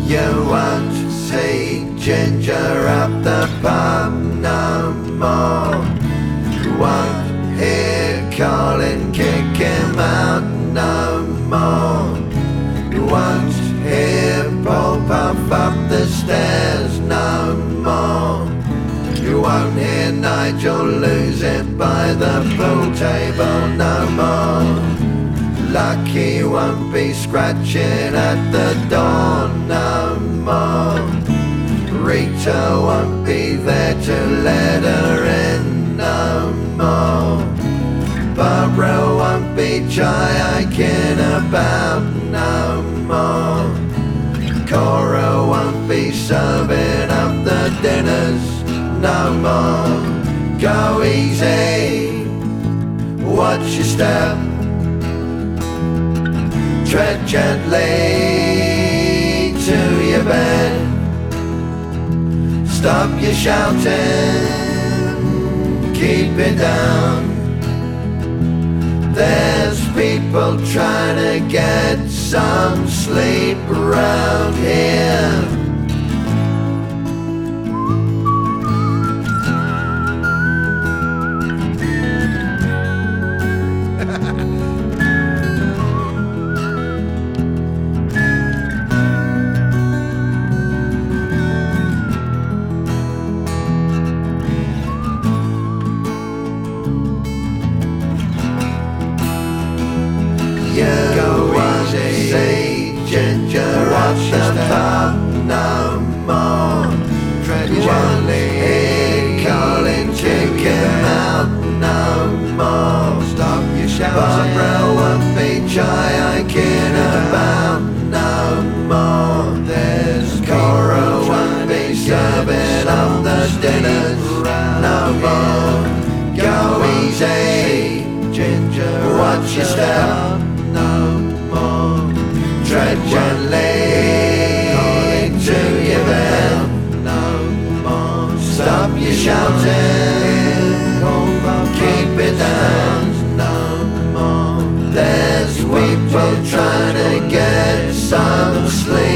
You won't see Ginger up the pub no more. You won't hear Colin kick him out no more. You won't hear Paul puff up the stairs no more. You won't hear Nigel lose it by the pool table no more. Lucky won't be scratching at the door no more. Rita won't be there to let her in no more. Barbara won't be joying about no more. Cora won't be serving up the dinners no more. Go easy, watch your step, tread gently to your bed. Stop your shouting, keep it down. There's people trying to get some sleep around here. You won't see Ginger at the pub no more. You won't hear Colin kick him out no more. Stop your shouting. Barbara won't be joying about no more. There's Cora won't be serving up the dinners no more. Go easy, Ginger, watch your step. No more. Tread gently to your bed. No more. Stop your shouting. Keep it down. No more. There's people trying to get some sleep.